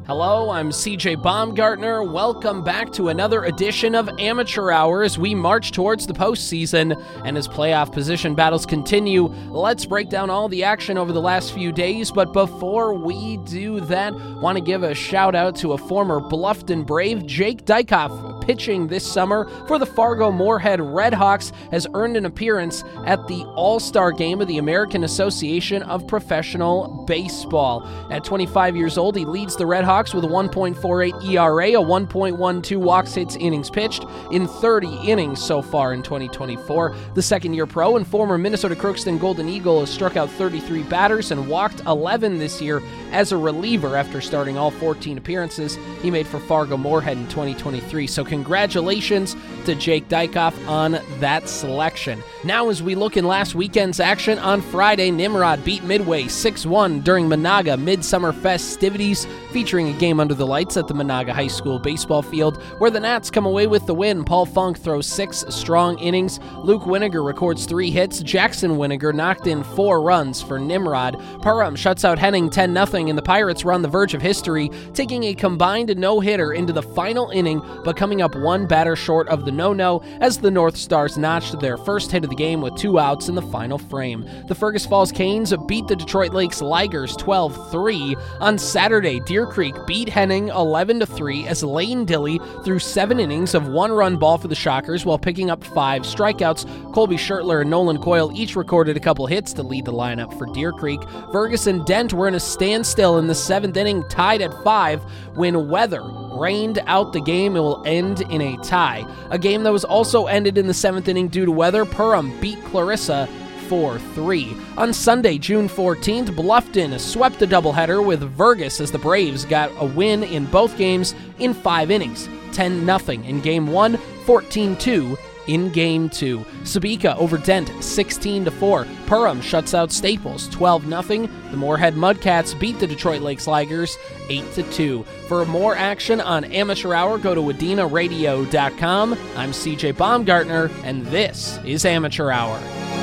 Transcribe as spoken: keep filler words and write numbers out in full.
Hello, I'm C J Baumgartner. Welcome back to another edition of Amateur Hour as we march towards the postseason. And as playoff position battles continue, let's break down all the action over the last few days. But before we do that, want to give a shout out to a former Bluffton Brave, Jake Dykoff, pitching this summer for the Fargo-Moorhead Redhawks, has earned an appearance at the All-Star Game of the American Association of Professional Baseball. At twenty-five years old, he leads the Redhawks with a one point four eight E R A, a one point one two walks hits innings pitched in thirty innings so far in twenty twenty-four. The second-year pro and former Minnesota Crookston Golden Eagle has struck out thirty-three batters and walked eleven this year as a reliever after starting all fourteen appearances he made for Fargo-Moorhead in twenty twenty-three. So congratulations to Jake Dykoff on that selection. Now as we look in last weekend's action, on Friday, Nimrod beat Midway six one during Monaga Midsummer festivities, featuring a game under the lights at the Monaga High School baseball field, where the Nats come away with the win. Paul Funk throws six strong innings. Luke Winiger records three hits. Jackson Winiger knocked in four runs for Nimrod. Parham shuts out Henning ten nothing, and the Pirates were on the verge of history, taking a combined no-hitter into the final inning, but coming up one batter short of the no-no as the North Stars notched their first hit of the game with two outs in the final frame. The Fergus Falls Canes beat the Detroit Lakes Ligers twelve three. On Saturday, Deer Creek beat Henning eleven to three as Lane Dilly threw seven innings of one-run ball for the Shockers while picking up five strikeouts. Colby Schertler and Nolan Coyle each recorded a couple hits to lead the lineup for Deer Creek. Fergus and Dent were in a standstill in the seventh inning, tied at five, when weather rained out the game. It will end in a tie. A game that was also ended in the seventh inning due to weather. Perham beat Clarissa four three. On Sunday, June fourteenth, Bluffton swept a doubleheader with Vergus as the Braves got a win in both games in five innings, ten nothing in Game one, fourteen two in Game two. Sabika over Dent, sixteen to four. Perham shuts out Staples, twelve nothing. The Moorhead Mudcats beat the Detroit Lakes Ligers, eight to two. For more action on Amateur Hour, go to wadena radio dot com. I'm C J Baumgartner, and this is Amateur Hour.